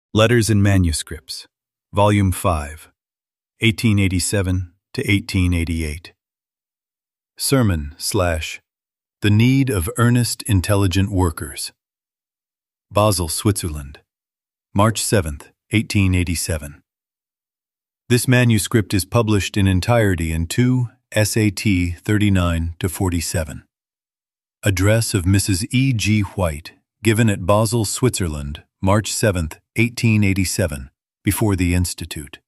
Letters and Manuscripts, Volume 5, 1887 to 1888. Sermon / The Need of Earnest, Intelligent Workers. Basel, Switzerland, March 7, 1887. This manuscript is published in entirety in 2 SAT 39 to 47. Address of Mrs. E. G. White, given at Basel, Switzerland, March 7, 1887, before the Institute.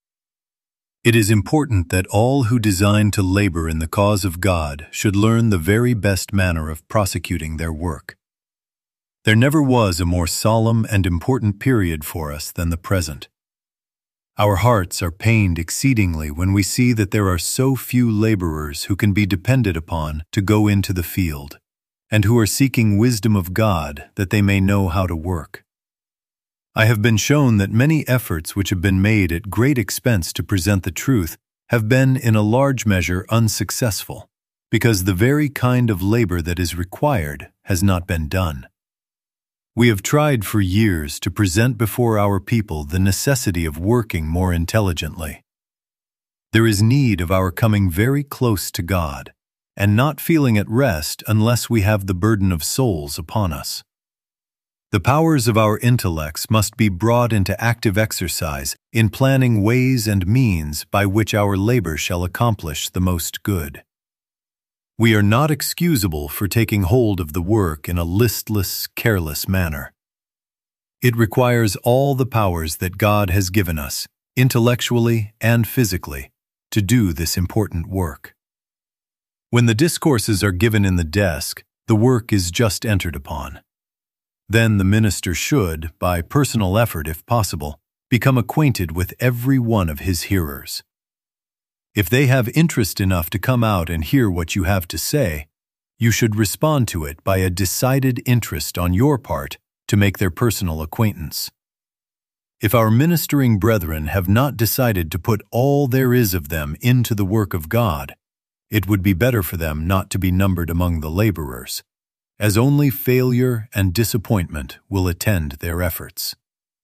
It is important that all who design to labor in the cause of God should learn the very best manner of prosecuting their work. There never was a more solemn and important period for us than the present. Our hearts are pained exceedingly when we see that there are so few laborers who can be depended upon to go into the field, and who are seeking wisdom of God that they may know how to work. I have been shown that many efforts which have been made at great expense to present the truth have been in a large measure unsuccessful, because the very kind of labor that is required has not been done. We have tried for years to present before our people the necessity of working more intelligently. There is need of our coming very close to God, and not feeling at rest unless we have the burden of souls upon us. The powers of our intellects must be brought into active exercise in planning ways and means by which our labor shall accomplish the most good. We are not excusable for taking hold of the work in a listless, careless manner. It requires all the powers that God has given us, intellectually and physically, to do this important work. When the discourses are given in the desk, the work is just entered upon. Then the minister should, by personal effort if possible, become acquainted with every one of his hearers. If they have interest enough to come out and hear what you have to say, you should respond to it by a decided interest on your part to make their personal acquaintance. If our ministering brethren have not decided to put all there is of them into the work of God, it would be better for them not to be numbered among the laborers, as only failure and disappointment will attend their efforts.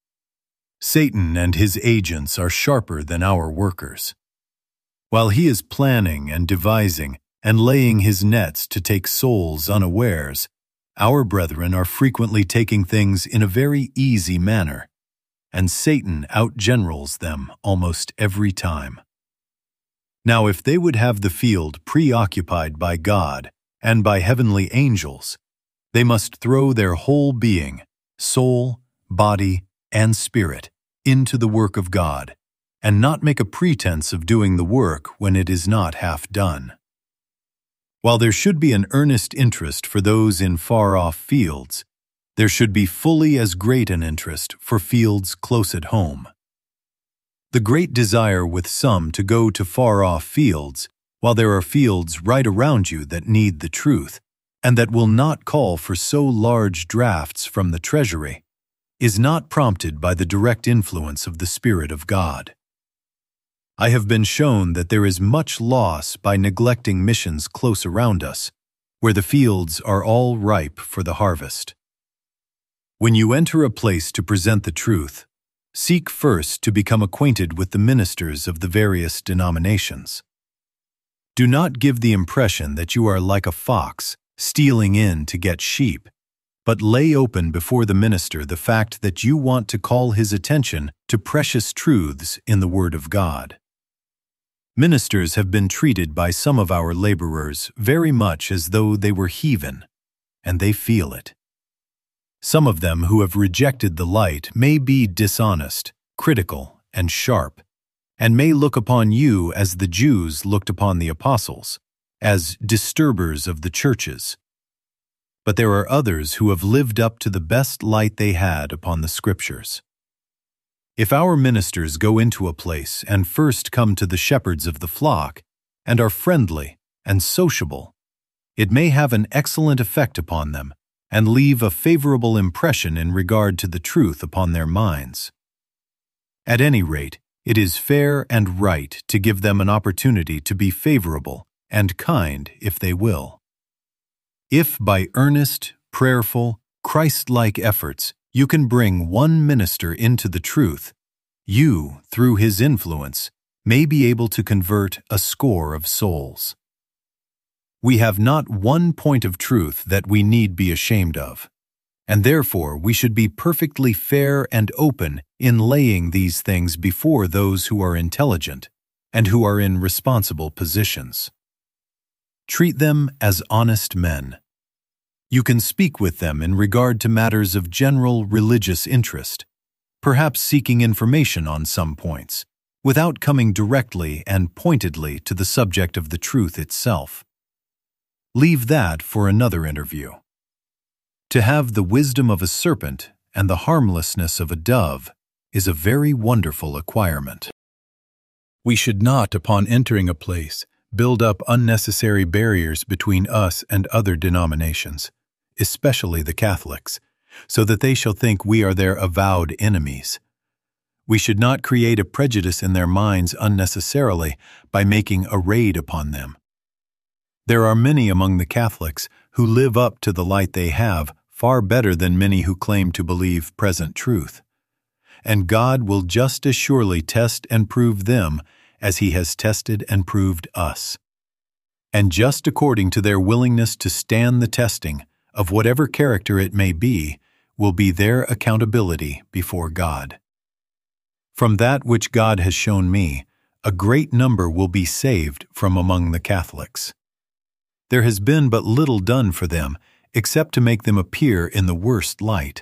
Satan and his agents are sharper than our workers. While he is planning and devising and laying his nets to take souls unawares, our brethren are frequently taking things in a very easy manner, and Satan outgenerals them almost every time. Now, if they would have the field preoccupied by God and by heavenly angels, they must throw their whole being, soul, body, and spirit, into the work of God, and not make a pretense of doing the work when it is not half done. While there should be an earnest interest for those in far-off fields, there should be fully as great an interest for fields close at home. The great desire with some to go to far-off fields, while there are fields right around you that need the truth, and that will not call for so large drafts from the treasury, is not prompted by the direct influence of the Spirit of God. I have been shown that there is much loss by neglecting missions close around us, where the fields are all ripe for the harvest. When you enter a place to present the truth, seek first to become acquainted with the ministers of the various denominations. Do not give the impression that you are like a fox, stealing in to get sheep, but lay open before the minister the fact that you want to call his attention to precious truths in the Word of God. Ministers have been treated by some of our laborers very much as though they were heathen, and they feel it. Some of them who have rejected the light may be dishonest, critical, and sharp, and may look upon you as the Jews looked upon the apostles, as disturbers of the churches. But there are others who have lived up to the best light they had upon the Scriptures. If our ministers go into a place and first come to the shepherds of the flock, and are friendly and sociable, it may have an excellent effect upon them, and leave a favorable impression in regard to the truth upon their minds. At any rate, it is fair and right to give them an opportunity to be favorable and kind if they will. If by earnest, prayerful, Christ-like efforts You can bring one minister into the truth. You, through his influence, may be able to convert a score of souls. We have not one point of truth that we need be ashamed of, and therefore we should be perfectly fair and open in laying these things before those who are intelligent and who are in responsible positions. Treat them as honest men. You can speak with them in regard to matters of general religious interest, perhaps seeking information on some points, without coming directly and pointedly to the subject of the truth itself. Leave that for another interview. To have the wisdom of a serpent and the harmlessness of a dove is a very wonderful acquirement. We should not, upon entering a place, build up unnecessary barriers between us and other denominations, especially the Catholics, so that they shall think we are their avowed enemies. We should not create a prejudice in their minds unnecessarily by making a raid upon them. There are many among the Catholics who live up to the light they have far better than many who claim to believe present truth. And God will just as surely test and prove them as He has tested and proved us. And just according to their willingness to stand the testing, of whatever character it may be, will be their accountability before God. From that which God has shown me, a great number will be saved from among the Catholics. There has been but little done for them, except to make them appear in the worst light.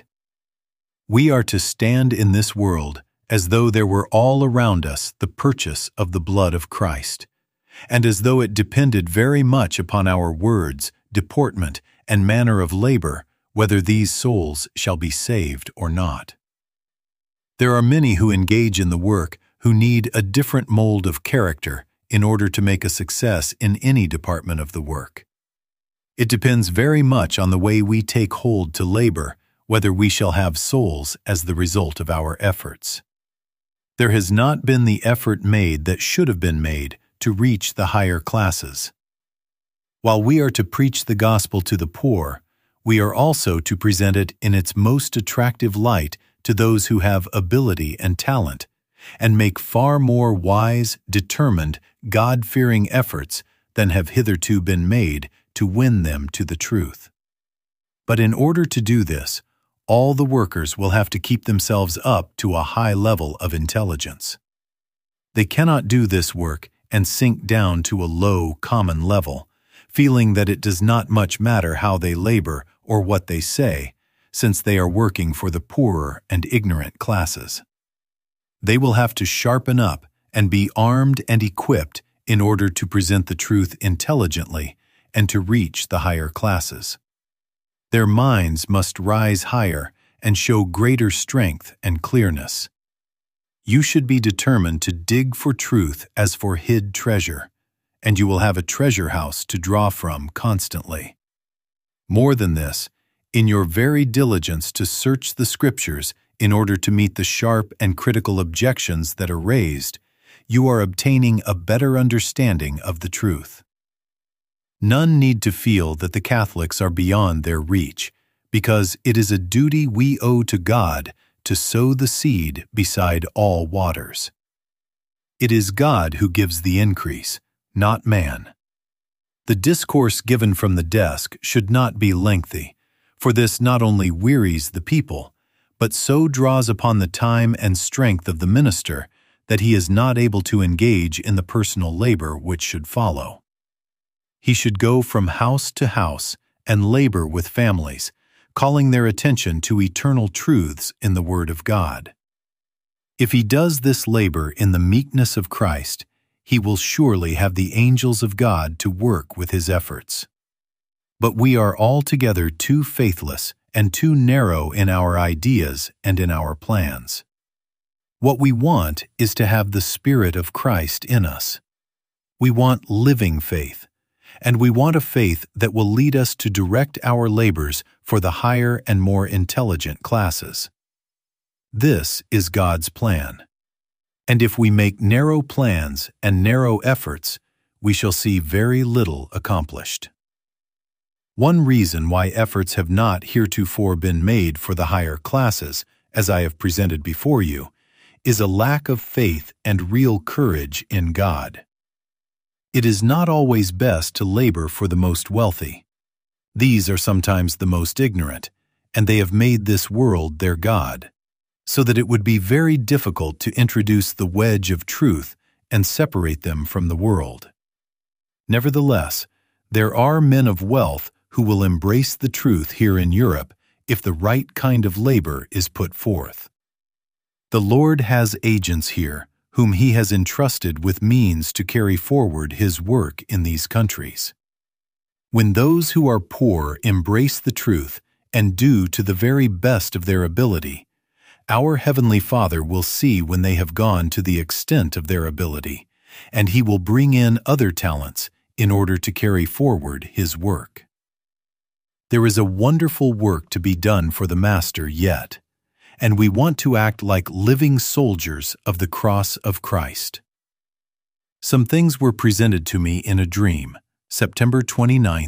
We are to stand in this world as though there were all around us the purchase of the blood of Christ, and as though it depended very much upon our words, deportment, and manner of labor, whether these souls shall be saved or not. There are many who engage in the work who need a different mold of character in order to make a success in any department of the work. It depends very much on the way we take hold to labor, whether we shall have souls as the result of our efforts. There has not been the effort made that should have been made to reach the higher classes. While we are to preach the gospel to the poor, we are also to present it in its most attractive light to those who have ability and talent, and make far more wise, determined, God-fearing efforts than have hitherto been made to win them to the truth. But in order to do this, all the workers will have to keep themselves up to a high level of intelligence. They cannot do this work and sink down to a low, common level, feeling that it does not much matter how they labor or what they say, since they are working for the poorer and ignorant classes. They will have to sharpen up and be armed and equipped in order to present the truth intelligently and to reach the higher classes. Their minds must rise higher and show greater strength and clearness. You should be determined to dig for truth as for hid treasure, and you will have a treasure house to draw from constantly. More than this, in your very diligence to search the Scriptures in order to meet the sharp and critical objections that are raised, you are obtaining a better understanding of the truth. None need to feel that the Catholics are beyond their reach, because it is a duty we owe to God to sow the seed beside all waters. It is God who gives the increase, not man. The discourse given from the desk should not be lengthy, for this not only wearies the people, but so draws upon the time and strength of the minister that he is not able to engage in the personal labor which should follow. He should go from house to house and labor with families, calling their attention to eternal truths in the Word of God. If he does this labor in the meekness of Christ, he will surely have the angels of God to work with his efforts. But we are altogether too faithless and too narrow in our ideas and in our plans. What we want is to have the Spirit of Christ in us. We want living faith, and we want a faith that will lead us to direct our labors for the higher and more intelligent classes. This is God's plan. And if we make narrow plans and narrow efforts, we shall see very little accomplished. One reason why efforts have not heretofore been made for the higher classes, as I have presented before you, is a lack of faith and real courage in God. It is not always best to labor for the most wealthy. These are sometimes the most ignorant, and they have made this world their God, so that it would be very difficult to introduce the wedge of truth and separate them from the world. Nevertheless, there are men of wealth who will embrace the truth here in Europe if the right kind of labor is put forth. The Lord has agents here whom He has entrusted with means to carry forward His work in these countries. When those who are poor embrace the truth and do to the very best of their ability, our Heavenly Father will see when they have gone to the extent of their ability, and He will bring in other talents in order to carry forward His work. There is a wonderful work to be done for the Master yet, and we want to act like living soldiers of the cross of Christ. Some things were presented to me in a dream, September 29,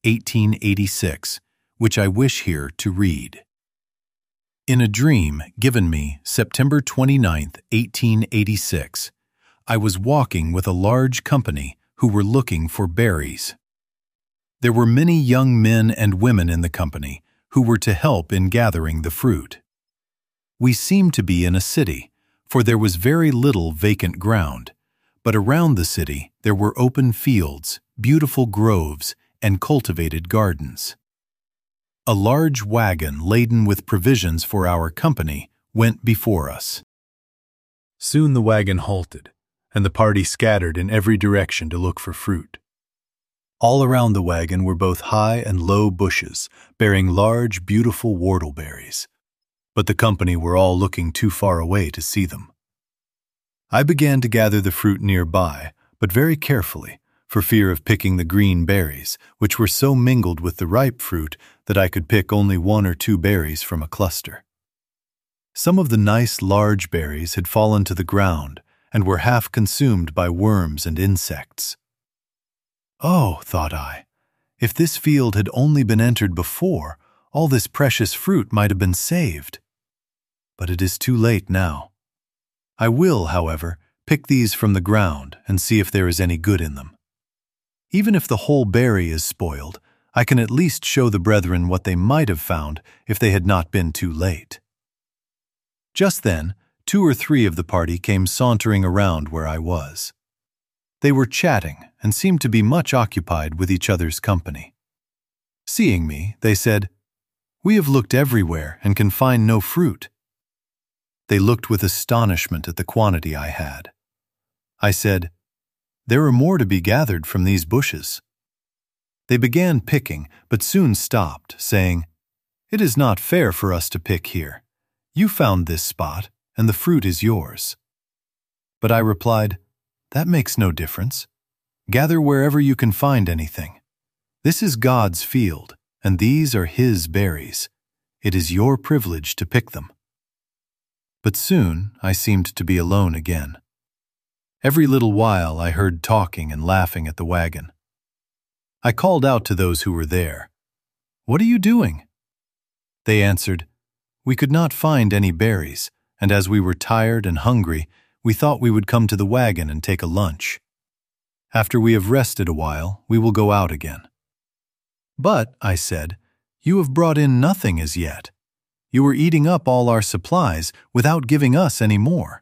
1886, which I wish here to read. In a dream given me September 29, 1886, I was walking with a large company who were looking for berries. There were many young men and women in the company who were to help in gathering the fruit. We seemed to be in a city, for there was very little vacant ground, but around the city there were open fields, beautiful groves, and cultivated gardens. A large wagon laden with provisions for our company went before us. Soon the wagon halted, and the party scattered in every direction to look for fruit. All around the wagon were both high and low bushes, bearing large, beautiful whortleberries, but the company were all looking too far away to see them. I began to gather the fruit nearby, but very carefully, for fear of picking the green berries, which were so mingled with the ripe fruit that I could pick only 1 or 2 berries from a cluster. Some of the nice large berries had fallen to the ground and were half consumed by worms and insects. Oh, thought I, if this field had only been entered before, all this precious fruit might have been saved. But it is too late now. I will, however, pick these from the ground and see if there is any good in them. Even if the whole berry is spoiled, I can at least show the brethren what they might have found if they had not been too late. Just then, 2 or 3 of the party came sauntering around where I was. They were chatting and seemed to be much occupied with each other's company. Seeing me, they said, "We have looked everywhere and can find no fruit." They looked with astonishment at the quantity I had. I said, "There are more to be gathered from these bushes." They began picking, but soon stopped, saying, "It is not fair for us to pick here. You found this spot, and the fruit is yours." But I replied, "That makes no difference. Gather wherever you can find anything. This is God's field, and these are His berries. It is your privilege to pick them." But soon I seemed to be alone again. Every little while I heard talking and laughing at the wagon. I called out to those who were there, "What are you doing?" They answered, "We could not find any berries, and as we were tired and hungry, we thought we would come to the wagon and take a lunch. After we have rested a while, we will go out again." "But," I said, "you have brought in nothing as yet. You are eating up all our supplies without giving us any more."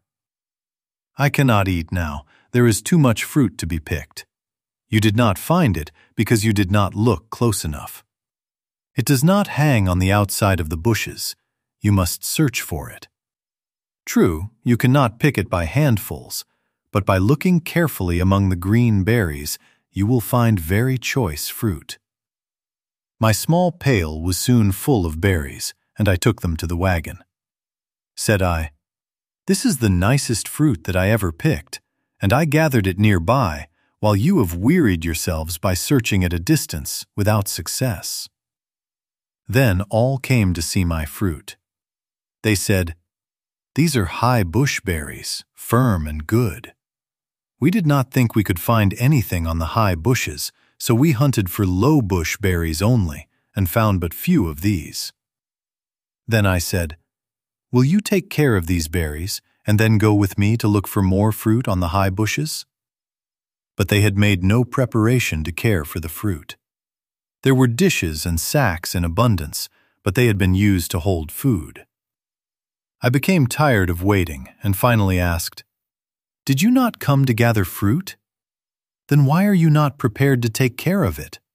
"I cannot eat now. There is too much fruit to be picked. You did not find it because you did not look close enough. It does not hang on the outside of the bushes. You must search for it. True, you cannot pick it by handfuls, but by looking carefully among the green berries, you will find very choice fruit." My small pail was soon full of berries, and I took them to the wagon. Said I, "This is the nicest fruit that I ever picked, and I gathered it nearby, while you have wearied yourselves by searching at a distance without success." Then all came to see my fruit. They said, "These are high bush berries, firm and good. We did not think we could find anything on the high bushes, so we hunted for low bush berries only and found but few of these. Then I said, "Will you take care of these berries and then go with me to look for more fruit on the high bushes?" But they had made no preparation to care for the fruit. There were dishes and sacks in abundance, but they had been used to hold food. I became tired of waiting and finally asked, "Did you not come to gather fruit? Then why are you not prepared to take care of it?"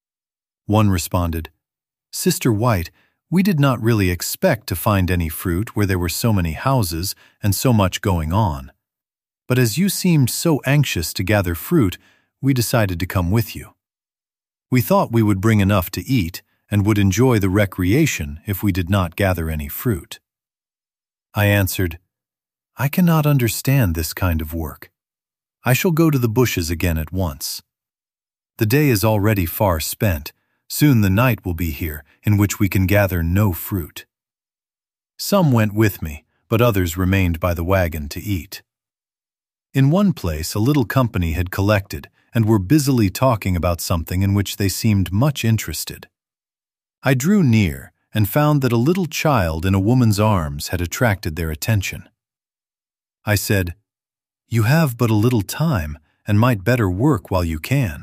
One responded, "Sister White, we did not really expect to find any fruit where there were so many houses and so much going on. But as you seemed so anxious to gather fruit, we decided to come with you. We thought we would bring enough to eat and would enjoy the recreation if we did not gather any fruit." I answered, "I cannot understand this kind of work. I shall go to the bushes again at once. The day is already far spent. Soon the night will be here in which we can gather no fruit." Some went with me, but others remained by the wagon to eat. In one place, a little company had collected and were busily talking about something in which they seemed much interested. I drew near and found that a little child in a woman's arms had attracted their attention. I said, "You have but a little time and might better work while you can."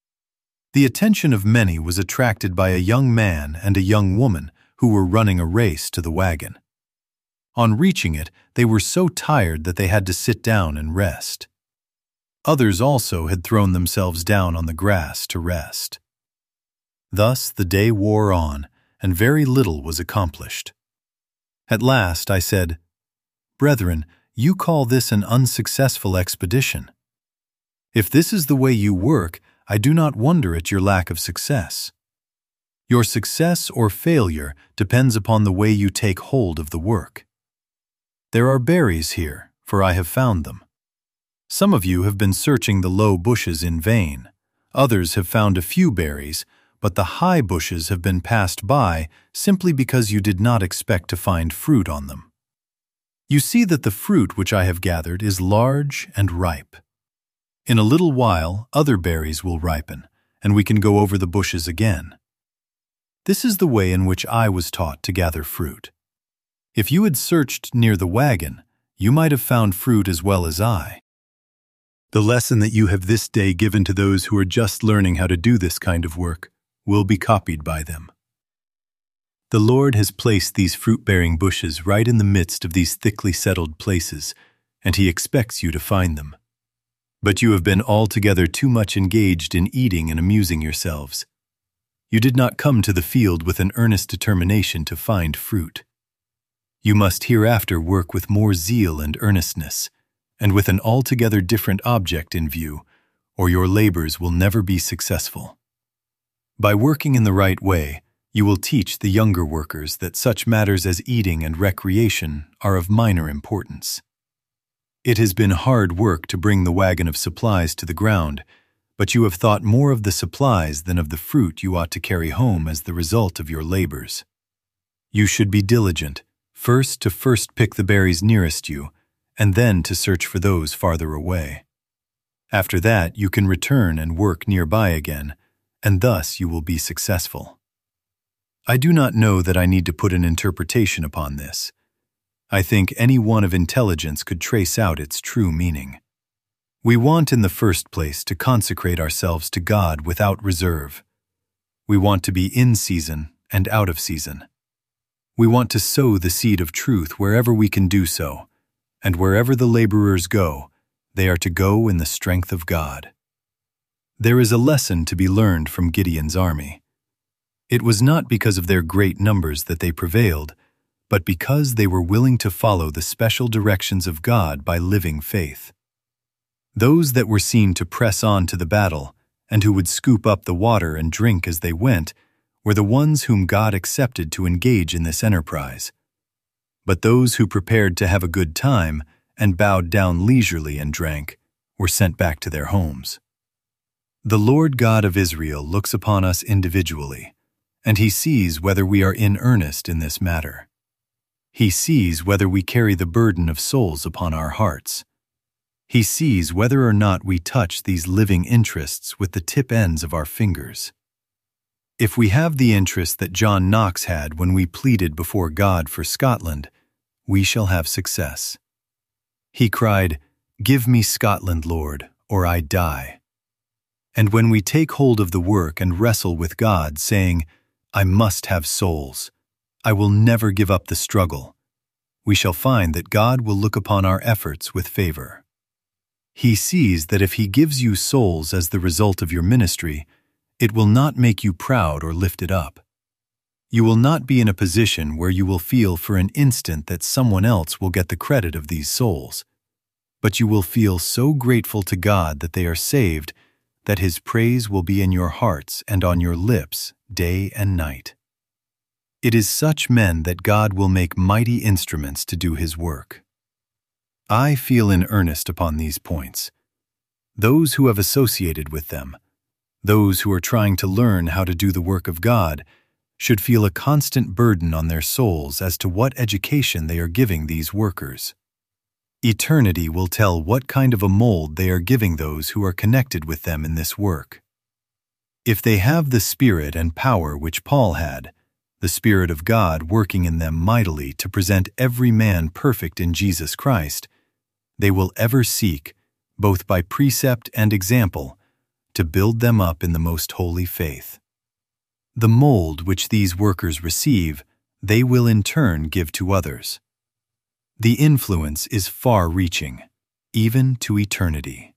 The attention of many was attracted by a young man and a young woman who were running a race to the wagon. On reaching it, they were so tired that they had to sit down and rest. Others also had thrown themselves down on the grass to rest. Thus the day wore on, and very little was accomplished. At last I said, "Brethren, you call this an unsuccessful expedition. If this is the way you work, I do not wonder at your lack of success. Your success or failure depends upon the way you take hold of the work. There are berries here, for I have found them. Some of you have been searching the low bushes in vain. Others have found a few berries, but the high bushes have been passed by simply because you did not expect to find fruit on them. You see that the fruit which I have gathered is large and ripe. In a little while, other berries will ripen, and we can go over the bushes again. This is the way in which I was taught to gather fruit. If you had searched near the wagon, you might have found fruit as well as I." The lesson that you have this day given to those who are just learning how to do this kind of work will be copied by them. The Lord has placed these fruit-bearing bushes right in the midst of these thickly settled places, and He expects you to find them. But you have been altogether too much engaged in eating and amusing yourselves. You did not come to the field with an earnest determination to find fruit. You must hereafter work with more zeal and earnestness, and with an altogether different object in view, or your labors will never be successful. By working in the right way, you will teach the younger workers that such matters as eating and recreation are of minor importance. It has been hard work to bring the wagon of supplies to the ground, but you have thought more of the supplies than of the fruit you ought to carry home as the result of your labors. You should be diligent, first to pick the berries nearest you, and then to search for those farther away. After that, you can return and work nearby again, and thus you will be successful. I do not know that I need to put an interpretation upon this. I think any one of intelligence could trace out its true meaning. We want in the first place to consecrate ourselves to God without reserve. We want to be in season and out of season. We want to sow the seed of truth wherever we can do so, and wherever the laborers go, they are to go in the strength of God. There is a lesson to be learned from Gideon's army. It was not because of their great numbers that they prevailed, but because they were willing to follow the special directions of God by living faith. Those that were seen to press on to the battle, and who would scoop up the water and drink as they went, were the ones whom God accepted to engage in this enterprise. But those who prepared to have a good time and bowed down leisurely and drank were sent back to their homes. The Lord God of Israel looks upon us individually, and He sees whether we are in earnest in this matter. He sees whether we carry the burden of souls upon our hearts. He sees whether or not we touch these living interests with the tip ends of our fingers. If we have the interest that John Knox had when we pleaded before God for Scotland, we shall have success. He cried, "Give me Scotland, Lord, or I die." And when we take hold of the work and wrestle with God, saying, "I must have souls, I will never give up the struggle," we shall find that God will look upon our efforts with favor. He sees that if He gives you souls as the result of your ministry, it will not make you proud or lifted up. You will not be in a position where you will feel for an instant that someone else will get the credit of these souls, but you will feel so grateful to God that they are saved that His praise will be in your hearts and on your lips day and night. It is such men that God will make mighty instruments to do His work. I feel in earnest upon these points. Those who have associated with them, those who are trying to learn how to do the work of God, should feel a constant burden on their souls as to what education they are giving these workers. Eternity will tell what kind of a mold they are giving those who are connected with them in this work. If they have the spirit and power which Paul had, the Spirit of God working in them mightily to present every man perfect in Jesus Christ, they will ever seek, both by precept and example, to build them up in the most holy faith. The mold which these workers receive, they will in turn give to others. The influence is far-reaching, even to eternity.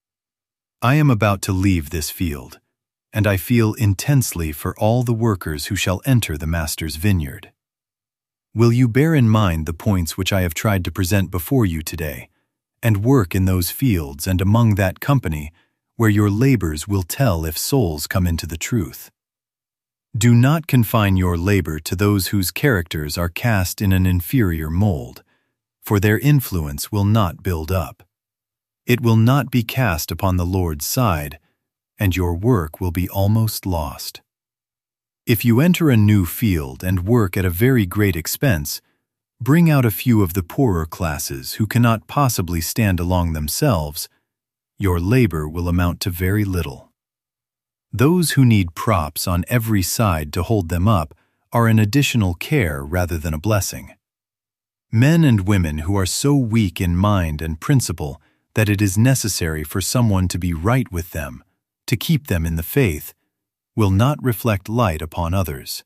I am about to leave this field, and I feel intensely for all the workers who shall enter the Master's vineyard. Will you bear in mind the points which I have tried to present before you today, and work in those fields and among that company where your labors will tell if souls come into the truth? Do not confine your labor to those whose characters are cast in an inferior mold, for their influence will not build up. It will not be cast upon the Lord's side, and your work will be almost lost. If you enter a new field and work at a very great expense, bring out a few of the poorer classes who cannot possibly stand along themselves. Your labor will amount to very little. Those who need props on every side to hold them up are an additional care rather than a blessing. Men and women who are so weak in mind and principle that it is necessary for someone to be right with them, to keep them in the faith, will not reflect light upon others.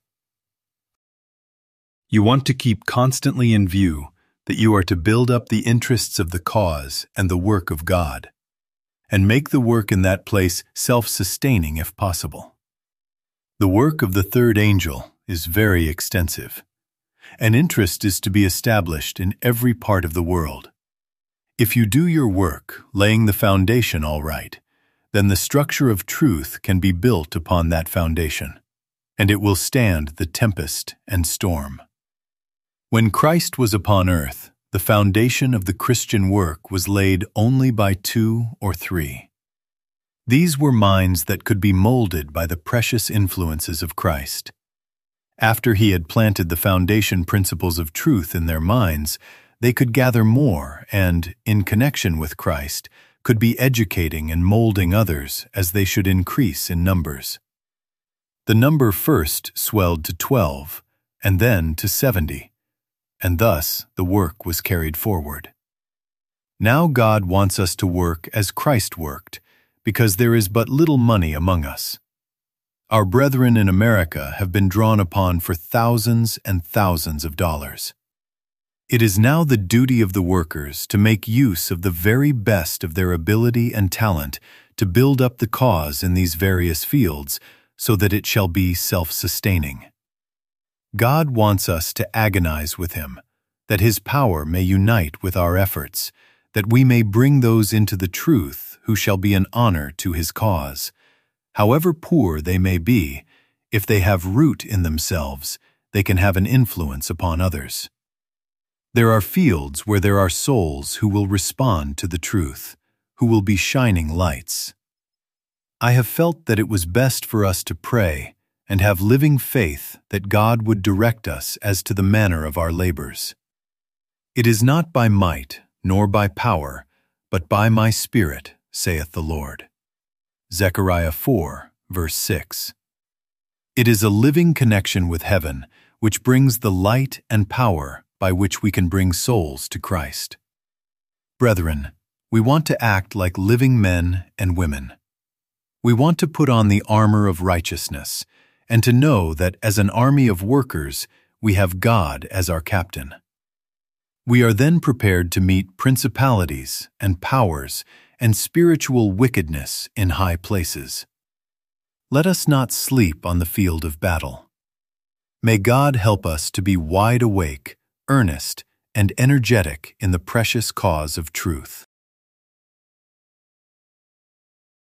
You want to keep constantly in view that you are to build up the interests of the cause and the work of God, and make the work in that place self-sustaining if possible. The work of the third angel is very extensive. An interest is to be established in every part of the world. If you do your work, laying the foundation all right, then the structure of truth can be built upon that foundation, and it will stand the tempest and storm. When Christ was upon earth, the foundation of the Christian work was laid only by 2 or 3. These were minds that could be molded by the precious influences of Christ. After He had planted the foundation principles of truth in their minds, they could gather more and, in connection with Christ, could be educating and molding others as they should increase in numbers. The number first swelled to 12, and then to 70, and thus the work was carried forward. Now God wants us to work as Christ worked, because there is but little money among us. Our brethren in America have been drawn upon for thousands and thousands of dollars. It is now the duty of the workers to make use of the very best of their ability and talent to build up the cause in these various fields so that it shall be self-sustaining. God wants us to agonize with Him, that His power may unite with our efforts, that we may bring those into the truth who shall be an honor to His cause. However poor they may be, if they have root in themselves, they can have an influence upon others. There are fields where there are souls who will respond to the truth, who will be shining lights. I have felt that it was best for us to pray and have living faith that God would direct us as to the manner of our labors. It is not by might nor by power, but by my Spirit, saith the Lord. Zechariah 4, verse 6. It is a living connection with heaven which brings the light and power by which we can bring souls to Christ. Brethren, we want to act like living men and women. We want to put on the armor of righteousness and to know that as an army of workers, we have God as our captain. We are then prepared to meet principalities and powers and spiritual wickedness in high places. Let us not sleep on the field of battle. May God help us to be wide awake, earnest, and energetic in the precious cause of truth.